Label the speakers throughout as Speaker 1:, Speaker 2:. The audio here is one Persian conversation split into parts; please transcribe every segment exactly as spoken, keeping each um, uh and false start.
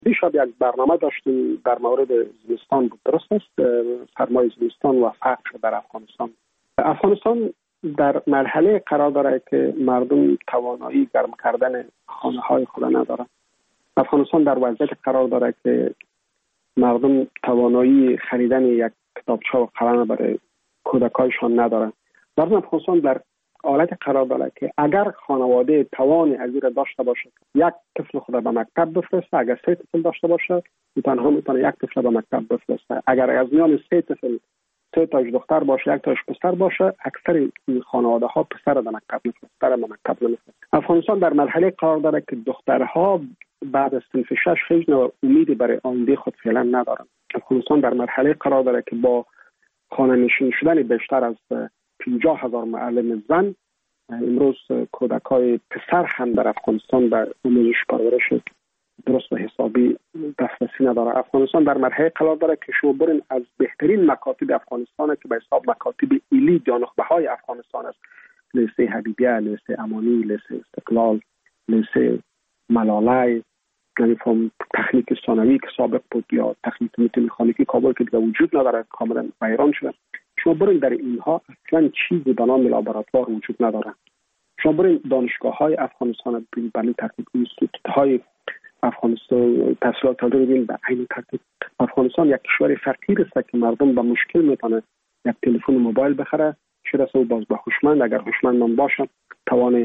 Speaker 1: دیشب یک برنامه داشتیم در مورد زمستان بود. درست است، سرمای زمستان و فقر در افغانستان. افغانستان در مرحله قرار داره که مردم توانایی گرم کردن خانه های خود ندارند. افغانستان در وضعیت قرار داره که مردم توانایی خریدن یک کتابچه و قلم برای کودکایشان ندارند. مردم افغانستان در حالت قرار داره که اگر خانواده توان از این داشته باشه یک طفل خود به مکتب بفرسته، اگر سه طفل داشته باشه تنها میتونه یک طفل به مکتب بفرسته. اگر از میان سه طفل سه تاش دختر باشه یک تاش پسر باشه، اکثر این خانواده ها پسر به مکتب میفرستند، به مکتب نمیفرستند. افغانستان در مرحله قرار داره که دخترها بعد از صنف شش هیچ نوع امیدی برای آینده خود فعلا ندارند. افغانستان در مرحله قرار داره که با خانه نشین شدن بیشتر از پنجاه هزار معلم زن، امروز کودکای پسر هم در افغانستان به آموزش پرورش درست و حسابی دسترسی نداره. افغانستان در مرحله قرار داره که شما برین از بهترین مکاتب افغانستان که به حساب مکاتب ایلی یا نخبه های افغانستان است، لیسه حبیبیه، لیسه امانی، لیسه استقلال، لیسه ملاله، یعنی تکنیک ثانوی که سابق بود یا تکنیک مکانیکی کابل که دیگه وجود نداره، کاملا ویران شده. شما برین در اینها اصلا چیزی به نام لابراتوار وجود نداره. شما برین دانشگاه های افغانستان ببینید، به این ترتیب اینستیتوت های افغانستان تحصیلات رو ببینید، به این ترتیب افغانستان یک کشور فقیر است که مردم با مشکل میتونه یک تلفن موبایل بخره، چرا سو باز به هوشمند اگر هوشمند من باشه توان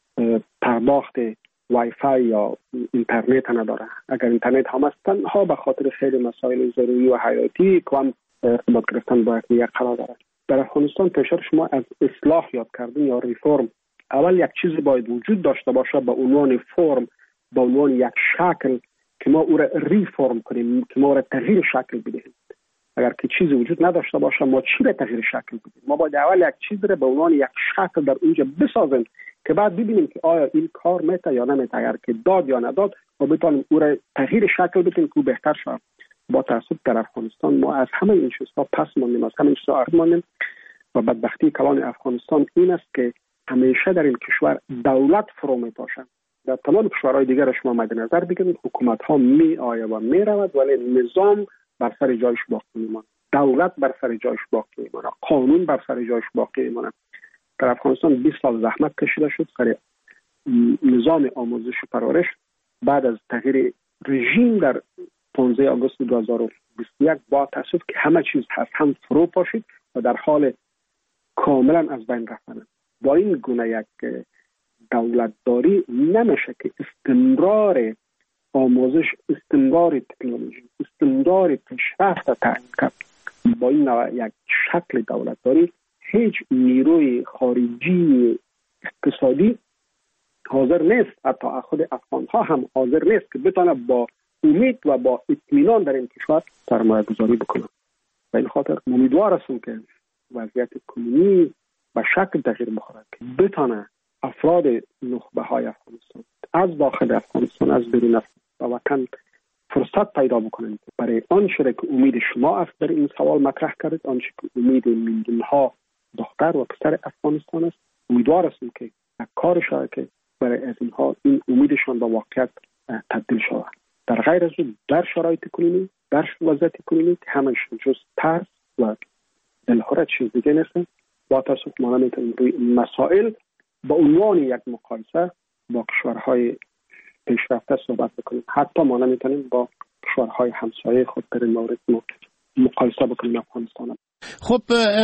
Speaker 1: پرداخت وای فای یا اینترنت نداره. اگر اینترنت هم است تنها به خاطر خیلی مسائل ضروری و حیاتی که هم ارتباط گرفتن با یک قرار داره. در افغانستان پیشتر شما از اصلاح یاد کردن یا ریفرم، اول یک چیزی باید وجود داشته باشه به عنوان فرم، به عنوان یک شکل که ما او را ریفرم کنیم، که ما او را تغییر شکل بدهیم. اگر که چیزی وجود نداشته باشه ما چی را تغییر شکل بدیم؟ ما باید اول یک چیز را به عنوان یک شکل در اونجا بسازیم که بعد ببینیم که آیا این کار میته یا نمیته. اگر که داد یا نداد ما بتونیم او را تغییر شکل بدیم که بهتر شه. با تاسف در افغانستان ما از همه این چیزها پس ماندیم، از همه این چیزها عقب ماندیم و بدبختی کلان افغانستان این است که همیشه در این کشور دولت فرو میپاشه. در تمام کشورهای دیگر شما مد نظر بگیرید حکومت ها می آید و می رود ولی نظام بر سر جایش باقی میمونه، دولت بر سر جایش باقی میمونه، قانون بر سر جایش باقی میمونه. در افغانستان بیست سال زحمت کشیده شد سر نظام آموزش و پرورش. بعد از تغییر رژیم در پانزده آگوست دو هزار و بیست و یک با تاسف که همه چیز هست هم فرو پاشید و در حال کاملا از بین رفتن. با این گونه یک دولتداری نمیشه که استمرار آموزش، استمرار تکنولوژی، استمرار پیشرفت تعیین کرد. با این نوع یک شکل دولتداری هیچ نیروی خارجی اقتصادی حاضر نیست، حتی خود افغان ها هم حاضر نیست که بتونه با امید و با اطمینان در این کشور سرمایه گذاری بکنه. به این خاطر امیدوار هستم که وضعیت کنونی به شکل تغییر بخوره که بتونه افراد نخبه های افغانستان از داخل افغانستان از بیرون افغانستان و وطن فرصت پیدا بکنند برای آنچه که امید شما است در این سوال مطرح کرد، آنچه که امید میلیون ها دختر و پسر افغانستان است. امیدوار هستم که کار شود که برای از اینها این امیدشان به واقعیت تبدیل شود. در غیر از اون در شرایط کنونی، در وضعیت کنونی که همش جز ترس و دلهره چیز دیگه نیست. با تاسف ما نمیتونیم روی مسائل با عنوان یک مقایسه با کشورهای پیشرفته صحبت بکنیم. حتی ما نمیتونیم با کشورهای همسایه خود در این مورد مقایسه بکنیم افغانستان.
Speaker 2: خب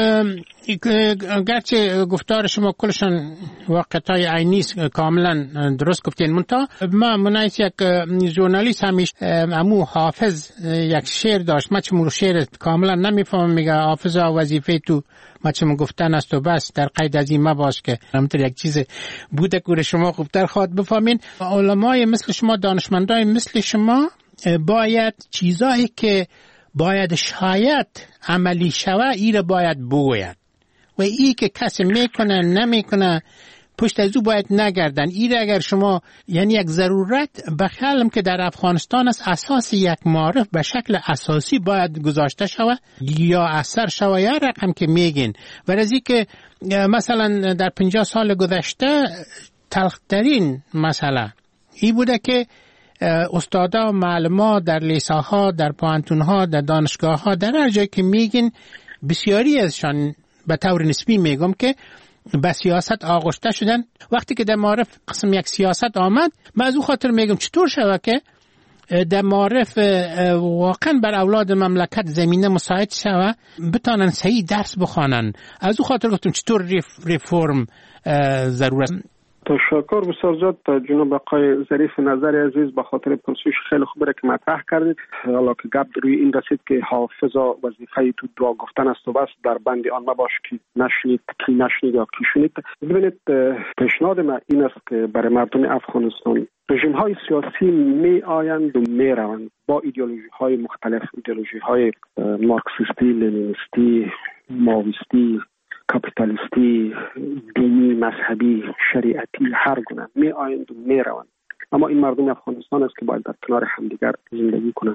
Speaker 2: گرچه گفتار شما کلشان واقعیت‌های عینی کاملا درست گفتین، منتها ما منایس یک ژورنالیست همیشه امو حافظ یک شعر داشت، ما چمو شعر کاملا نمیفهمم، میگه حافظا وظیفه تو ما چمو گفتن است و بس، در قید از این مباش که همینطور یک چیز بوده که شما خوبتر خواهد بفهمین. علمای مثل شما، دانشمندای مثل شما باید چیزایی که باید شاید عملی شوه ای را باید بگوید و ای که کسی میکنه نمیکنه پشت از او باید نگردن. ای را اگر شما یعنی یک ضرورت بخیالم که در افغانستان است اساس یک معرف به شکل اساسی باید گذاشته شوه یا اثر شوه یا رقم که میگین. و از این که مثلا در پنجاه سال گذشته تلخترین مسئله ای بوده که استادا و معلما در لیساها، در پوانتونها، در دانشگاهها، در هر جایی که میگین بسیاری ازشان به طور نسبی میگم که به سیاست آغشته شدن. وقتی که در معارف قسم یک سیاست آمد، من از او خاطر میگم چطور شود که در معارف واقعا بر اولاد مملکت زمینه مساعد شود بتانن صحیح درس بخوانن. از او خاطر گفتم چطور ریفورم ضرورت.
Speaker 1: تشکر بسیار زیاد جناب آقای ظریف نظر عزیز به خاطر پرسش خیلی خوبی را که مطرح کردید. حالا که گپ روی این رسید که حافظا وظیفه تو دعا گفتن است و بس، در بند آن مباش که نشنید کی نشنید یا کی شنید. ببینید پیشنهاد من این است که برای مردم افغانستان رژیم های سیاسی می آیند و می روند با ایدئولوژی های مختلف، ایدئولوژی های مارکسیستی، لنینیستی، ماویستی، کاپیتالیستی، دینی، مذهبی، شریعتی، هر گونه می آیند و می روند. اما این مردم افغانستان است که باید در کنار همدیگر زندگی کنند.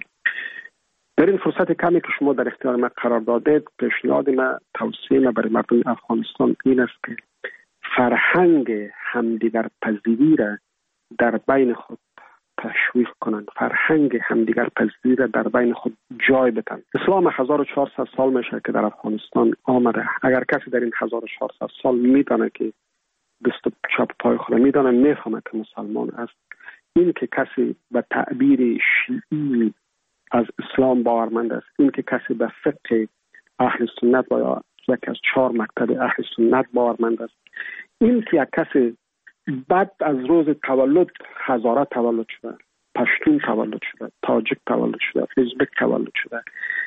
Speaker 1: در این فرصت کمی که شما در اختیار من قرار دادید، پیشنهاد من، توصیه من برای مردم افغانستان این است که فرهنگ همدیگر پذیری را در بین خود تشویق کنند، فرهنگ همدیگر پذیری را در بین خود جای بدن. اسلام هزار و چهارصد سال میشه که در افغانستان آمده. اگر کسی در این هزار و چهارصد سال میدانه که دست چپ پای خود میدانه، میفهمه که مسلمان است. این که کسی به تعبیر شیعی از اسلام باورمند است، این که کسی به فقه اهل سنت و یا یکی از چهار مکتب اهل سنت باورمند است، این که یک کسی بعد از روز تولد هزاره تولد شده، پشتون تولد شده، تاجیک تولد شده، ازبک تولد شده،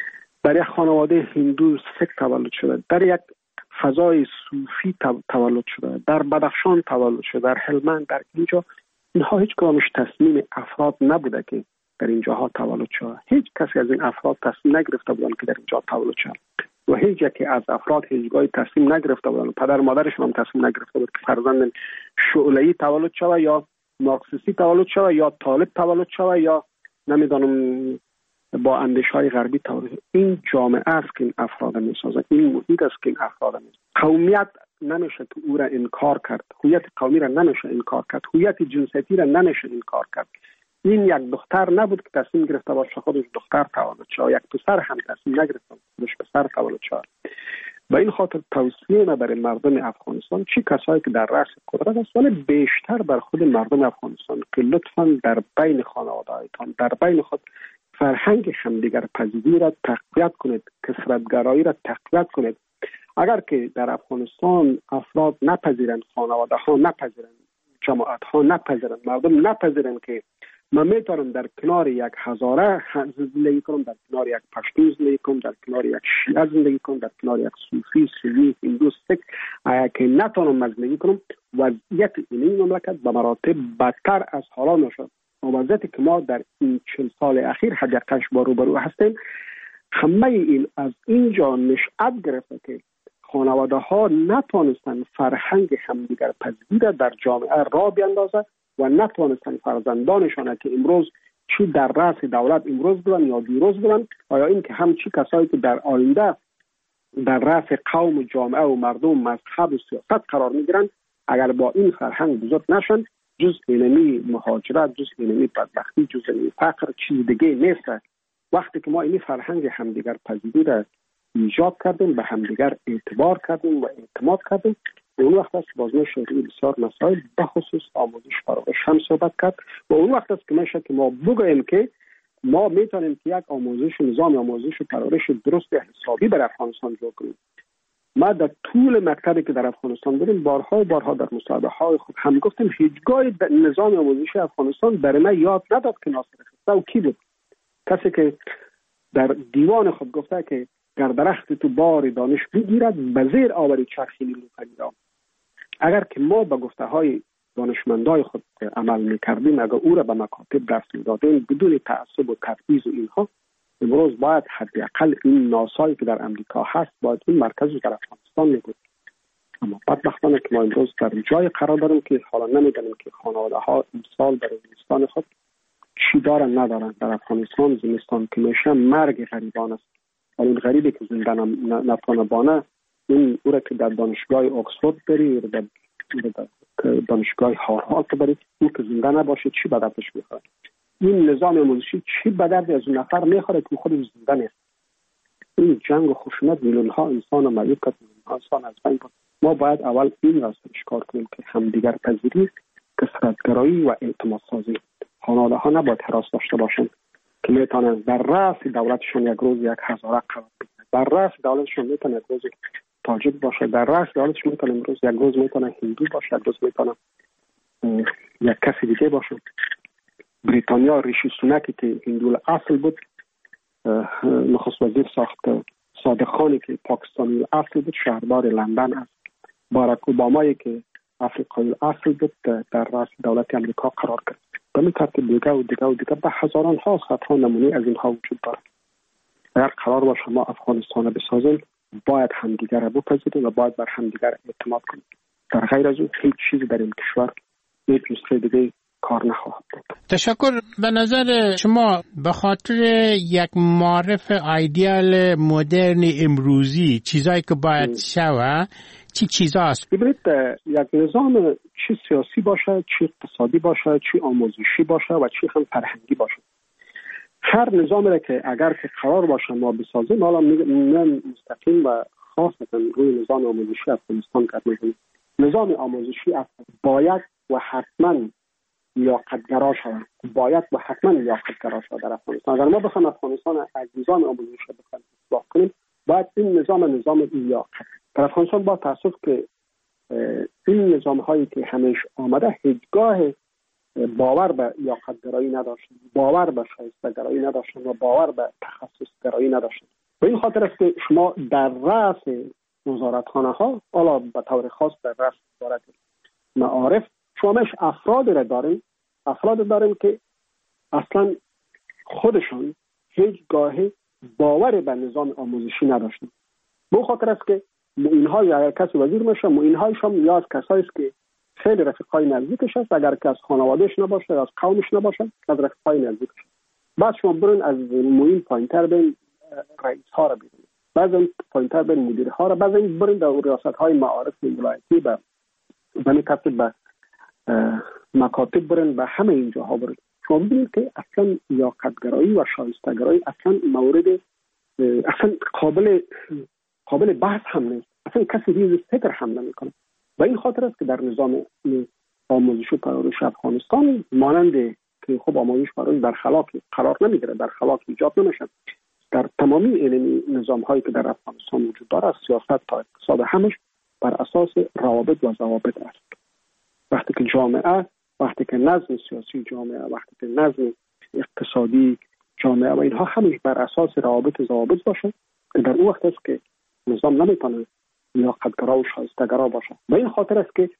Speaker 1: در یک خانواده هندو سیک تولد شده، در یک فضای صوفی تولد شده، در بدخشان تولد شده، در هلمند، در اینجا، اینها هیچ کدامش تصمیم افراد نبوده که در اینجاها تولد شده. هیچ کسی از این افراد تصمیم نگرفته بودن که در اینجا تولد شده و هیچ یکی از افراد هیچگاهی تصمیم نگرفته بودن، پدر مادرشون هم تصمیم نگرفته بود که فرزند شعله‌ای تولد شده یا مارکسیستی تولد شده یا طالب تولد شده یا نمیدانم با اندیشه‌های غربی تولد. این جامعه است که این افراد میسازه، این محیط است که این افراد میسازه. قومیت نمیشه که او را انکار کرد، هویت قومی را نمیشه انکار کرد، هویت جنسیتی را نمیشه انکار کرد. این یک دختر نبود که تصمیم گرفته باشه خودش دختر تولد شد، یک پسر هم تصمیم نگرفته خودش پسر تولد شد. و این خاطر توصیه ما برای مردم افغانستان، چی کسایی که در رأس قدرت است ولی بیشتر بر خود مردم افغانستان، که لطفاً در بین خانواده‌هایتان، در بین خود فرهنگ همدیگر پذیری را تقویت کنید، کثرت‌گرایی را تقویت کنید. اگر که در افغانستان افراد نپذیرند، خانواده ها نپذیرند، جماعت ها نپذیرند، مردم نپذیرند که من میتونم در کنار یک هزاره زندگی کنم، در کنار یک پشتو زندگی کنم، در کنار یک شیعه زندگی کنم، در کنار یک صوفی، سنی، هندو، سیک، اگر که نتونم زندگی کنم، وضعیت این مملکت به مراتب بدتر از حالا میشد. وضعیتی که ما در این چهل سال اخیر حداقلش با روبرو هستیم، همه این از اینجا نشأت گرفته که خانواده ها نتونستن فرهنگ همدیگر پذیری در جامعه را بیندازه و نتونستن فرزندانشان که امروز چی در رأس دولت امروز بودن یا دیروز بودن، آیا این که هم چی کسایی که در آینده در رأس قوم، جامعه و مردم، مذهب و سیاست قرار میگیرن، اگر با این فرهنگ بزرگ نشن، جز اینمی مهاجرت، جز اینمی بدبختی، جز اینمی فقر چیز دیگه نیست. وقتی که ما این فرهنگ همدیگر پذیری را ایجاد کردیم، به همدیگر اعتبار کردیم و اعتماد کردیم، اون وقت است باز میشه روی بسیار مسائل به خصوص آموزش پرورش هم صحبت کرد و اون وقت است که میشه که ما بگوییم که ما میتونیم که یک آموزش نظام آموزش پرورش درست حسابی در افغانستان جور کنیم. ما در طول مکتبی که در افغانستان بودیم بارها و بارها در مصاحبه های خود هم گفتیم هیچگاه نظام آموزشی افغانستان برای ما یاد نداد که ناصر خسرو و کی بود. کسی که در دیوان خود گفته که گر درخت تو بار دانش بگیرد به زیر آوری چرخی نیلوفری را. اگر که ما به گفته های دانشمندای خود عمل میکردیم، اگر او را به مکاتب درس میدادیم بدون تعصب و تبعیض و اینها، امروز باید حداقل این ناسایی که در امریکا هست باید این مرکزی در افغانستان میبود. اما بدبختانه که ما امروز در جای قرار داریم که حالا نمیدانیم که خانواده ها امسال برای زمستان خود چی دارن ندارن. در افغانستان زمستان که میشه مرگ غریبان است. اون غریبی که زنده نتونه بانه، اون او را که در دانشگاه اکسفورد بری، در دانشگاه هاروارد بری، اون که زنده نباشه چی بدتش میخواد. این نظام آموزشی چی به درد از اون نفر میخوره که خود زنده نیست. این جنگ و خشونت میلیون ها انسان و مریض کرد، میلیون ها انسان از بین برد. ما باید اول این را کار کنیم که همدیگر پذیری، کثرت‌گرایی و اعتماد سازی. خانواده ها نباید حراس داشته باشند که میتونن در رأس دولتشون یک روز یک هزاره قرار بگیرن. در رأس دولتشون میتونه یک روز تاجیک باشه، در رأس دولتشون میتونه امروز یک روز میتونه هندو باشه، یک روز میتونه یک کسی دیگه باشه. بریتانیا ریشی سوناکی که هندو اصل بود نخست وزیر ساخت، صادق خانی که پاکستانی اصل بود شهردار لندن است، باراک اوبامایی که افریقایی اصل بود در رأس دولت امریکا قرار گرفت. به این ترتیب دیگه و دیگه و دیگه به هزاران ها صدها نمونه از اینها وجود دارد. اگر قرار باشه ما افغانستان رو بسازیم باید همدیگر رو بپذیریم و باید بر همدیگر اعتماد کنیم. در غیر از اون هیچ چیزی در این کشور یک نسخه دیگه کار نخواهد بود.
Speaker 2: تشکر. به نظر شما به خاطر یک معرف ایدئال مدرن امروزی چیزایی که باید شوه چی چیزا است؟
Speaker 1: ببینید یک نظام چی سیاسی باشه، چی اقتصادی باشه، چی آموزشی باشه و چی هم فرهنگی باشه، هر نظامی را که اگر که قرار باشه ما بسازیم، حالا میگم مستقیم و خاص مثلا روی نظام آموزشی افغانستان کار میکنیم. نظام آموزشی باید و حتما لیاقت‌گرا شود، باید و حتما لیاقت‌گرا شود در افغانستان. اگر ما بخوایم افغانستان از نظام آموزشی بخوایم اصلاح کنیم، باید این نظام نظام لیاقت در افغانستان با تاسف که این نظام هایی که همیشه آمده هیچگاه باور به لیاقت‌گرایی نداشتن، باور به شایستگرایی نداشتن و باور به تخصص‌گرایی نداشتن. به این خاطر است که شما در رأس وزارتخانه ها، حالا به طور خاص در رأس وزارت معارف، شما مش افراد را داریم، افراد داریم که اصلا خودشون هیچگاه باور به نظام آموزشی نداشتن. به خاطر است که اینها یا کسی وزیر میشه، اینهایش هم یا از کسایی است که خیلی رفیقای نزدیکش است، اگر که از خانوادهش نباشه، از قومش نباشه، از رفیقای نزدیکش. بعد شما برین از معین پایینتر بین رئیس ها را ببینید، بعضی پایینتر بین مدیرها را، بعضی برین در ریاست های معارف ولایتی به به ترتیب به مکاتب برین، به همه اینجاها برین. شما ببینید که اصلا لیاقت‌گرایی و شایستگرایی اصلا مورد اصلا قابل قابل بحث هم نیست، اصلا کسی ریز فکر هم نمیکنه. و این خاطر است که در نظام آموزش و پرورش افغانستان مانند که خب آموزش پرورش در خلاق قرار نمیگیره، در خلاق ایجاد نمیشه. در تمامی علمی نظام هایی که در افغانستان وجود داره، سیاست تا اقتصاد همش بر اساس روابط و ضوابط است. وقتی که جامعه، وقتی که نظم سیاسی جامعه، وقتی که نظم اقتصادی جامعه و اینها همش بر اساس روابط و ضوابط باشه، در اون وقت است که نظام نمیتونه لیاقت‌گرا و شایستگرا باشه. و این خاطر است که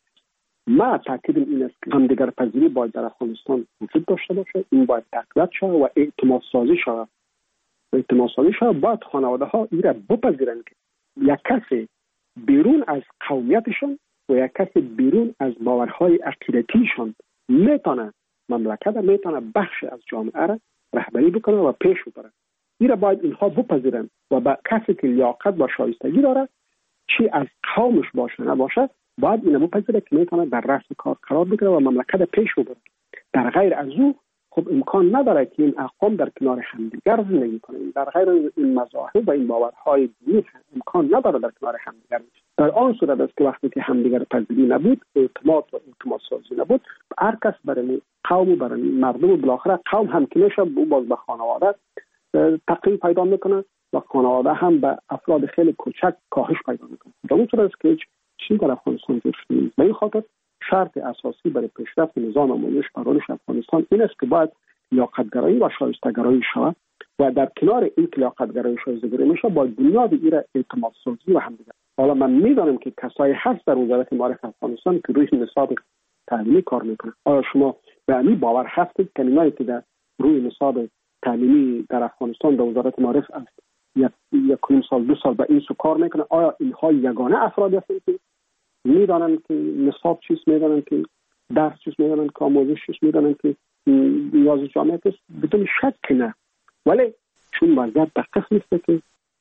Speaker 1: ما تاکیدم این است که همدیگر پذیری باید در افغانستان وجود داشته باشه، این باید تقویت شود و اعتماد سازی شود. اعتماد سازی شود باید خانواده ها این را بپذیرند که یک کسی بیرون از قومیتشون و یک کسی بیرون از باورهای عقیدتیشون میتونه مملکت، میتونه بخش از جامعه را رهبری بکنه و پیش ببره. این را باید اینها بپذیرند و با کسی که لیاقت و شایستگی داره، چی از قومش باشه نباشه، باید اینو بپذیره که میتونه در رأس کار قرار بگیره و مملکت پیش ببره. در غیر از او خب امکان نداره که این اقوام در کنار همدیگر زندگی کنند. در غیر این مذاهب و این باورهای دینی امکان نداره در کنار همدیگر. در آن صورت است که وقتی که همدیگر پذیری نبود، اعتماد و اعتماد سازی نبود، هر کس برای قوم و برای مردم و بالاخره قوم هم که میشه باز به خانواده تقریب پیدا میکنه و خانواده هم به افراد خیلی کوچک کاهش پیدا میکنه. در اون صورت است که هیچ چیزی در افغانستان وجود نیست. به این خاطر شرط اساسی برای پیشرفت نظام آموزش پرورش افغانستان این است که باید لیاقت‌گرایی و شایستگرایی شود و در کنار این لیاقت‌گرایی و شایستگرایی میشه با بنیاد این اعتماد سازی و همدیگر. حالا من میدانم که کسایی هست در وزارت معارف افغانستان که روی نصاب تعلیمی کار میکنه. آیا شما به این باور هستید که اینایی که در روی نصاب تعلیمی در افغانستان در وزارت معارف است یک یک سال دو سال به این سو کار میکنه، آیا اینها یگانه افرادی هستند که میدانن که نصاب چیست، میدانن که درس چیست، میدانن که آموزش چیست، میدانن که نیاز جامعه است؟ بدون شک نه. ولی چون وضعیت به قسم است که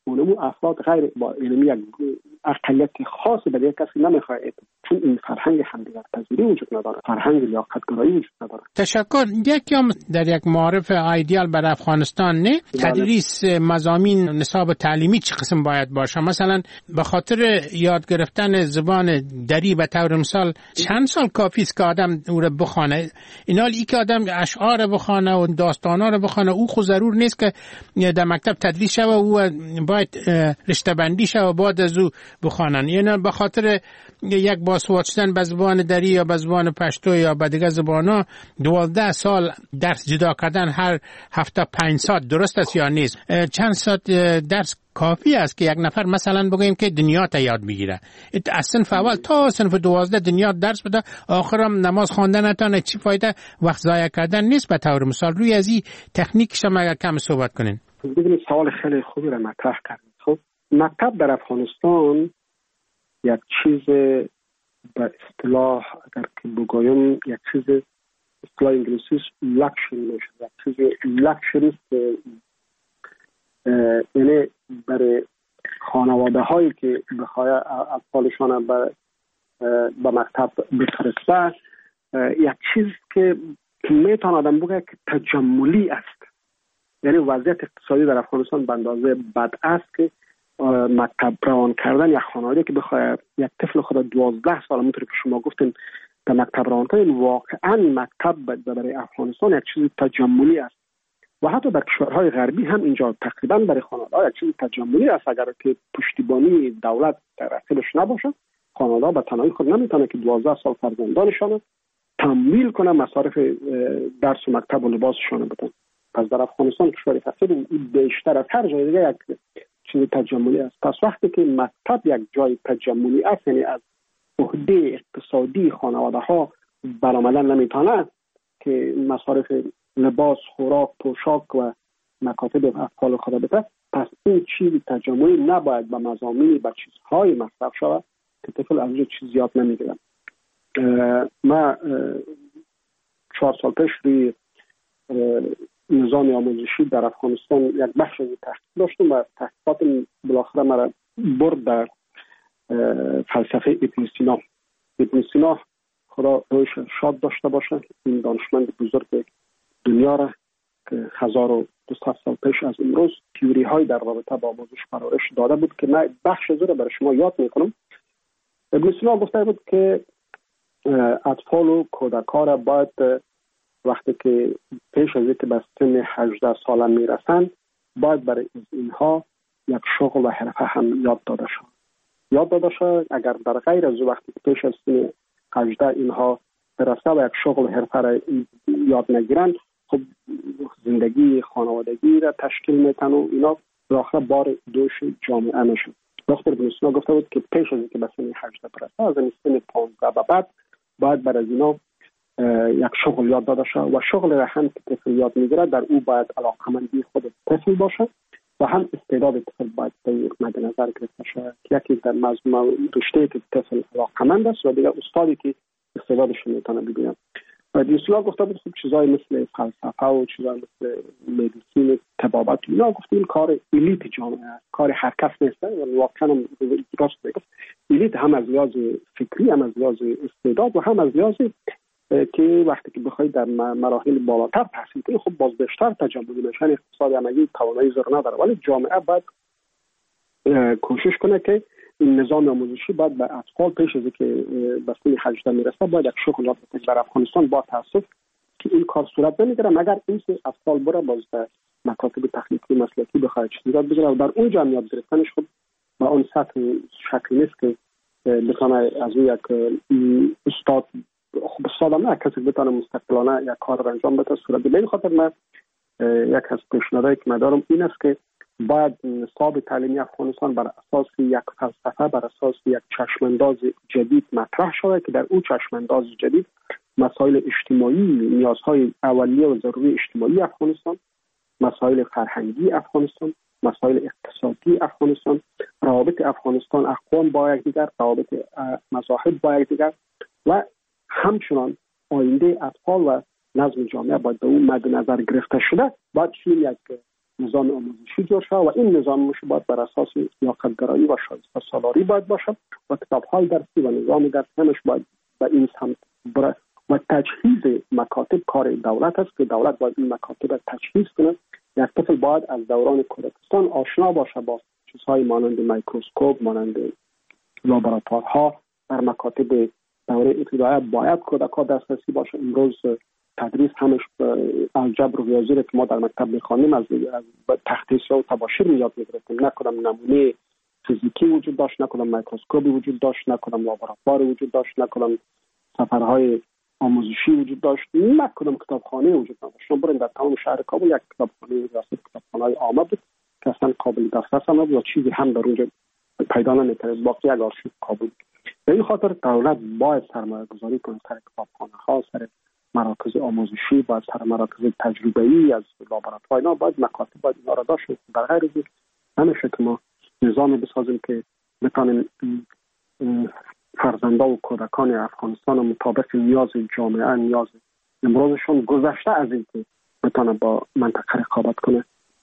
Speaker 1: اونمو افراد غیر با علمی یک اقلیت خاص به یک کسی نمیخواد، چون این فرهنگ همدیگر پذیری وجود نداره، فرهنگ لیاقت‌گرایی وجود نداره.
Speaker 2: تشکر. یکی هم در یک معارف ایدئال برای افغانستان نه تدریس مضامین نصاب تعلیمی چه قسم باید باشه؟ مثلا به خاطر یاد گرفتن زبان دری به طور مثال چند سال کافی است که آدم او رو بخونه؟ اینا ای که آدم اشعار بخونه و داستانا رو بخونه او خود ضرور نیست که در مکتب تدریس شوه، او باید رشته بندی شوه بعد از او بخوانن. یعنی به خاطر یک باسواد شدن به زبان دری یا به زبان پشتو یا به دیگه زبانا دوازده سال درس جدا کردن هر هفته پنج ساعت درست است یا نیست؟ چند ساعت درس کافی است که یک نفر مثلا بگیم که دنیا تا یاد بگیره؟ از صنف اول تا صنف دوازده دنیا درس بده، آخرم نماز خواندن نتونه، چی فایده؟ وقت ضایع کردن نیست. به طور مثال روی از این تکنیک شما اگر کم صحبت کنین.
Speaker 1: ببینید سوال خیلی خوبی را مطرح کردید. خب مکتب در افغانستان یک چیز به اصطلاح اگر که بگویم یک چیز اصطلاح انگلیسیش لکشری میشه، یک چیز لکشری است، یعنی برای خانواده هایی که بخواه اطفالشان به به مکتب بفرسته یک چیز که میتونه آدم بگه که تجملی است. یعنی وضعیت اقتصادی در افغانستان به اندازه بد است که مکتب روان کردن یک خانواده که بخواد یک طفل خود دوازده سال همونطور که شما گفتین در مکتب روان کنه، واقعا مکتب برای افغانستان یک چیز تجملی است و حتی در کشورهای غربی هم اینجا تقریبا برای خانواده یک چیز تجملی است. اگر که پشتیبانی دولت در رقیبش نباشه، خانواده به تنهایی خود نمیتونه که دوازده سال فرزندانشان تمویل کنه مصارف درس و مکتب و لباسشان بدن. پس در افغانستان کشور فقیر بیشتر از هر جای دیگه یک چیز تجملی است. پس وقتی که مکتب یک جای تجملی است، یعنی از عهده اقتصادی خانواده ها برآمدن نمیتونه که مصارف لباس، خوراک، پوشاک و مکاتب اطفال خود بده، پس این چیز تجملی نباید به مضامینی به چیزهای مصرف شود که طفل از چیز یاد نمیگیرن. ما چهار سال پیش روی نظام آموزشی در افغانستان یک بخش از تحقیق داشتم و تحقیقات بالاخره مرا برد در فلسفه ابن سینا. ابن سینا خدا رویش شاد داشته باشه، این دانشمند بزرگ دنیا را که هزار و دویست سال پیش از امروز تیوری های در رابطه با آموزش پرورش داده بود که من بخش از را برای شما یاد میکنم. ابن سینا گفته بود که اطفال و کودکان را باید وقتی که پیش از اینکه به سن هجده ساله میرسند باید برای اینها یک شغل و حرفه هم یاد داده شد. یاد داده شد اگر در غیر از وقتی که پیش از سن هجده اینها برسه و یک شغل و حرفه را یاد نگیرند، خب زندگی خانوادگی را تشکیل میتن و اینا بالاخره بار دوش جامعه میشن. دکتر ابن سینا گفته بود که پیش از اینکه به سن هجده برسه، از این سن پانزده به بعد باید برای اینا یک شغل یاد داده شد و شغل را هم که طفل یاد میگیره در او باید علاقمندی خود طفل باشه و هم استعداد طفل باید مد نظر گرفته شود. یکی در مضمون رشته که طفل علاقمند است و دیگر استادی که استعدادش میتونه ببینه. و دیسلا گفته بود خب چیزای مثل فلسفه و چیزای مثل مدیسین، طبابت، اینا گفتیم کار الیت جامعه است، کار هر کس نیست. یعنی واقعا راست میگم الیت هم از لحاظ فکری، هم از لحاظ استعداد و هم از لحاظ که وقتی که بخواید در مراحل بالاتر تحصیل کنید خب باز بیشتر تجملی میشن. اقتصاد عملی توانایی زر نداره، ولی جامعه باید کوشش کنه که این نظام آموزشی باید به اطفال پیش از اینکه به سن هجده میرسه باید یک شغل یاد بده. در افغانستان با تاسف که این کار صورت نمیگیره مگر این سه اطفال بره باز به مکاتب تخلیقی مسلکی بخواد چیزی یاد بگیره و در اونجا هم یاد گرفتنش خب با اون سطح شکلی نیست که بتونه از اون یک استاد خب استادم نه کسی بتونه مستقلانه یک کار را انجام بده صورت بگیره. به این خاطر من یک از پیشنهادهایی که من دارم این است که باید نصاب تعلیمی افغانستان بر اساس یک فلسفه، بر اساس یک چشمانداز جدید مطرح شود که در اون چشمانداز جدید مسائل اجتماعی، نیازهای اولیه و ضروری اجتماعی افغانستان، مسائل فرهنگی افغانستان، مسائل اقتصادی افغانستان، روابط افغانستان اقوام با یکدیگر، روابط مذاهب با یکدیگر و همچنان آینده اطفال و نظم جامعه باید به اون مد نظر گرفته شده. باید چنین یک نظام آموزشی جور شد و این نظام آموزشی باید بر اساس لیاقت‌گرایی و شایسته سالاری باید باشد و کتاب‌های درسی و نظام درسی همش باید به این سمت بره و تجهیز مکاتب کار دولت است که دولت باید این مکاتب را تجهیز کنه. یک طفل باید از دوران کودکستان آشنا باشه با چیزهای مانند میکروسکوپ، مانند لابراتوارها. در مکاتب دوره ابتدایی باید کودک‌ها دسترسی باشه. امروز تدریس همش الجبر و ریاضی را که ما در مکتب می‌خوانیم از تخته سیاه و تباشیر یاد می‌گرفتیم. نه کدام نمونه فیزیکی وجود داشت، نه کدام میکروسکوپی وجود داشت، نه کدام لابراتوار وجود داشت، نه کدام سفرهای آموزشی وجود داشت، نه کدام کتابخانه وجود نداشت. شما برین در تمام شهر کابل یک کتابخانه ریاست کتابخانه‌های عامه بود که اصلا قابل دسترس هم نبود و چیزی هم در اونجا پیدا نمی‌کرد. باقی یک آرشیو کابل. به این خاطر دولت باید سرمایه‌گذاری کنه سر کتابخانه‌ها، سر مراکز آموزشی، باید سر مراکز تجربه‌ای از لابراتوار، اینا باید مکاتب باید اینا را داشت. در غیر از این نمیشه که ما نظام بسازیم که بتونیم فرزندان و کودکان افغانستان مطابق نیاز جامعه، نیاز امروزشون گذشته از این که بتونه با منطقه رقابت کنه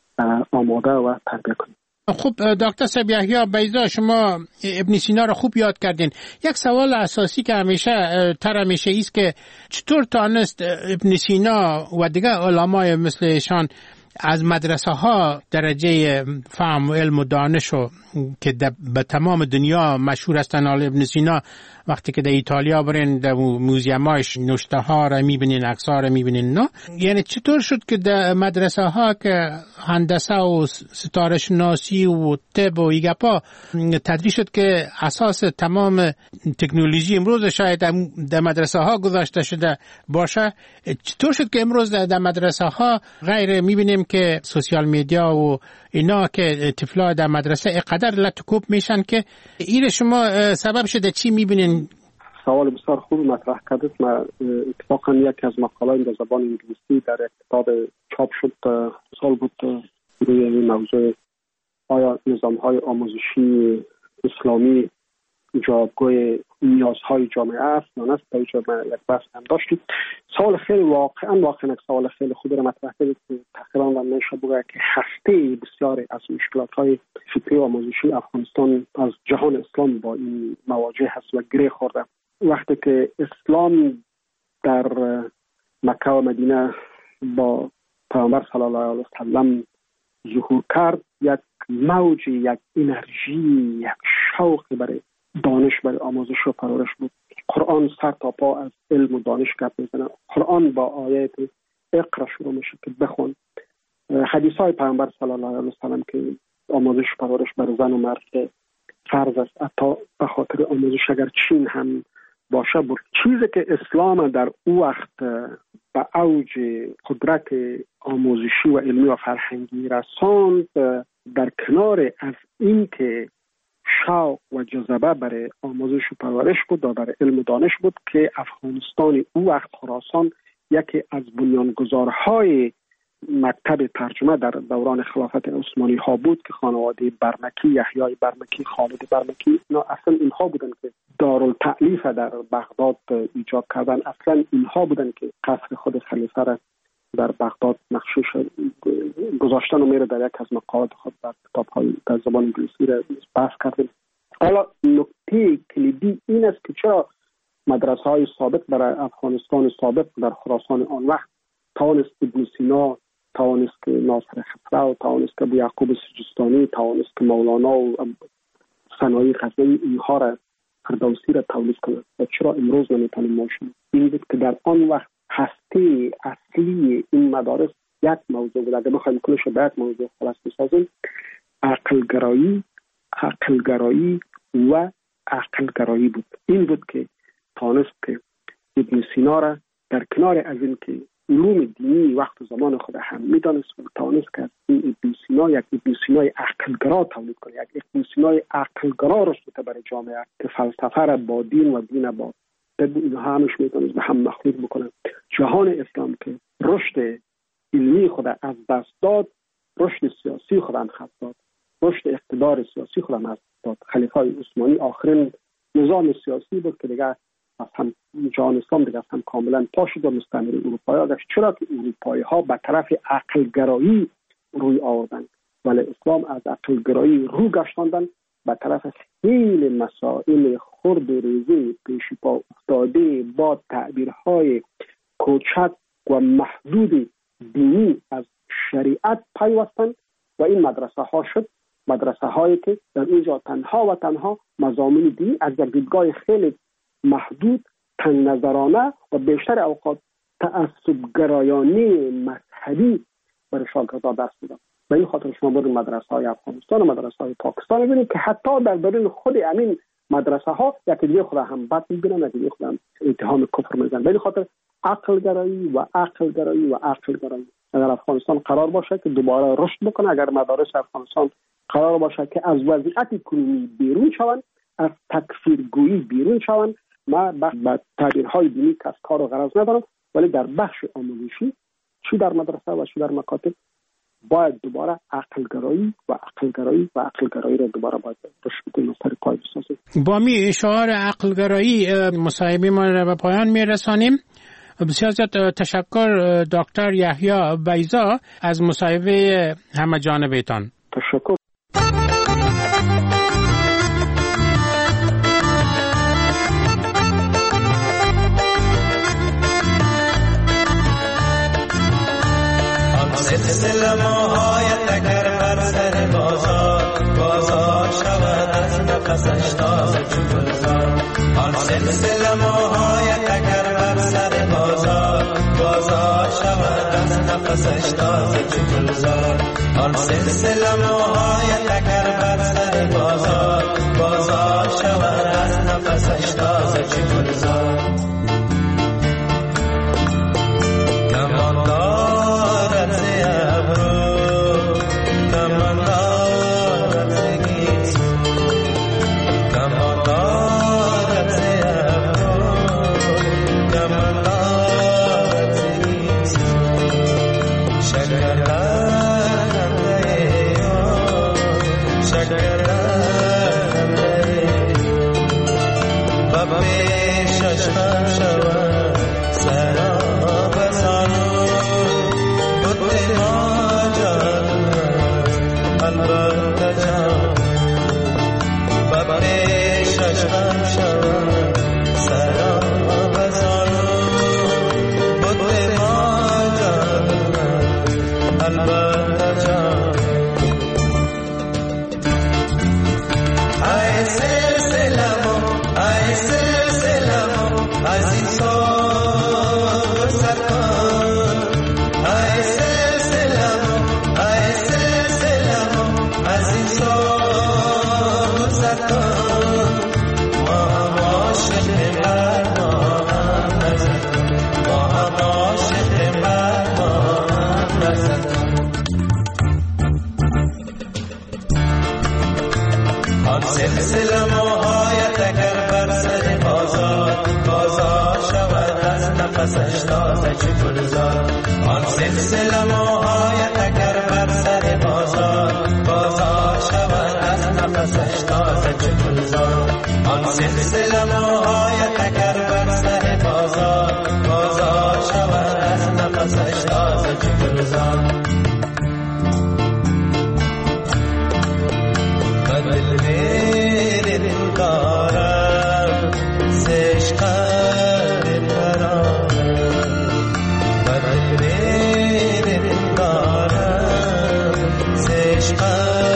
Speaker 1: آماده و تربیه کنه.
Speaker 2: خب دکتر صاحب یحیی بیضا، شما ابن سینا رو خوب یاد کردین. یک سوال اساسی که همیشه تر همیشه ایست که چطور تانست ابن سینا و دیگه علمای مثل ایشان از مدرسه ها درجه فهم و علم و دانش و که به تمام دنیا مشهور هستن. آل ابن سینا وقتی که در ایتالیا برین در موزیماش نوشته ها را میبینین، عکس ها را میبینین. نه یعنی چطور شد که در مدرسه ها که هندسه و ستاره شناسی و طب و ایگپا تدریس شد که اساس تمام تکنولوژی امروز شاید در مدرسه ها گذاشته شده باشه، چطور شد که امروز در مدرسه ها غیر میبینیم که سوشیال میدیا و اینا که طفلا در مدرسه اقدر لطکوب میشن که این شما سبب شده چی میبینین؟
Speaker 1: سوال بسیار خوب مطرح کردید. ما اتفاقا یکی از مقالات در زبان انگلیسی در یک کتاب چاپ شد سال بود روی این موضوع، آیا نظام‌های آموزشی اسلامی جوابگوی نیازهای جامعه است یا نه؟ تا اینجا ما یک بحث هم داشتیم. سوال خیلی واقعا واقعا یک سوال خیلی خوبی رو مطرح کردید که تقریبا میشه بگه که هسته بسیاری از مشکلات‌های فکری و آموزشی افغانستان از جهان اسلام با این مواجه هست و گره خورده. وقتی که اسلام در مکه و مدینه با پیامبر صلی الله علیه و سلم ظهور کرد، یک موج، یک انرژی، یک شوق برای دانش، برای آموزش و پرورش بود. قرآن سر تا پا از علم و دانش گپ میزنه. قرآن با آیات اقرا شروع میشه که بخون. حدیث های پیامبر صلی الله علیه و سلم که آموزش و پرورش برای زن و مرد فرض است، حتی به خاطر آموزش اگر چین هم باشه بود. چیزی که اسلام در او وقت به اوج قدرت آموزشی و علمی و فرهنگی رساند، در کنار از این که شوق و جذبه برای آموزش و پرورش بود و برای علم و دانش بود که افغانستان او وقت خراسان یکی از بنیانگذارهای مکتب ترجمه در دوران خلافت عثمانی ها بود که خانواده برمکی، یحیی برمکی، خالد برمکی، اینا اصلا اینها بودن که دارالتألیف در بغداد ایجاد کردن. اصلا اینها بودن که قصر خود خلیفه را در بغداد نقشش گذاشتن و میره در یک از مقالات خود در کتاب‌های در زبان انگلیسی را بحث کردیم. حالا نکته کلیدی این است که چرا مدرسه‌های سابق برای افغانستان سابق در خراسان آن وقت توانست ابن سینا، توانست که ناصر خسرو، توانست که ابو یعقوب سجستانی، توانست که مولانا و ثنایی غزنوی اینها را فردوسی را تولید کنند و چرا امروز نمیتونیم ماشین؟ این بود که در آن وقت هسته اصلی این مدارس یک موضوع بود. اگر بخوایم کلش رو به یک موضوع خلاص بسازیم، عقلگرایی، عقلگرایی و عقلگرایی بود. این بود که توانست که ابن سینا را در کنار از این که علوم دینی وقت زمان خود هم میدانست و توانست که این ابن سینا یک ابن سینای عقلگرا تولید کنه، یک ابن سینای عقلگرا رسوته برای جامعه که فلسفه را با دین و دین با طب اینها همش میتونست به هم مخلوط بکنه. جهان اسلام که رشد علمی خود از دست داد، رشد سیاسی خود هم خط داد، رشد اقتدار سیاسی خود هم از داد. خلیفه عثمانی آخرین نظام سیاسی بود که دیگه از هم جهان اسلام دیگه از هم کاملا پا شد و مستعمره اروپایی ها. چرا که اروپایی ها به طرف عقلگرایی روی آوردن، ولی اسلام از عقل گرایی رو گشتاندن به طرف خیلی مسائل خرد و ریزی پیش پا افتاده با تعبیرهای کوچک و محدود دینی از شریعت پیوستن و این مدرسه ها شد مدرسه هایی که در اینجا تنها و تنها مضامین دینی از یک دیدگاه خیلی محدود، تنگ نظرانه و بیشتر اوقات تعصب گرایانه مذهبی برای شاگردان دست میدن. به این خاطر شما برید مدرسه های افغانستان و مدرسه های پاکستان ببینید که حتی در درون خود همین مدرسه ها یکی دیگه خود هم بد میبینن، یکی دیگه خود هم اتهام کفر میزنن. به این خاطر عقل گرایی و عقل گرایی و عقل گرایی اگر افغانستان قرار باشه که دوباره رشد بکنه، اگر مدارس افغانستان قرار باشه که از وضعیت کنونی بیرون شوند، از تکفیرگویی بیرون شوند، ما با تعبیرهای دینی که از کار و غرض ندارم، ولی در بخش آموزشی چی در مدرسه و چی در مکاتب باید دوباره عقل گرایی و عقل گرایی و عقل گرایی را دوباره باید رشد بدیم و سر پای بسازیم.
Speaker 2: با می شعار عقل گرایی مصاحبه ما را به پایان میرسانیم. بسیار زیاد تشکر دکتر یحیی بیضا از مصاحبه همه جانبه‌تان.
Speaker 1: تشکر.
Speaker 3: سلسله موهای تگر بر سر بازار، بازار شود از نفسش تازه چو گلزار. آن سلسله موهای تگر بر سر بازار، بازار شود از نفسش تازه چو گلزار. آن سلسله موهای تگر بر سر بازار، بازار شود از نفسش تازه چو گلزار.
Speaker 4: عشق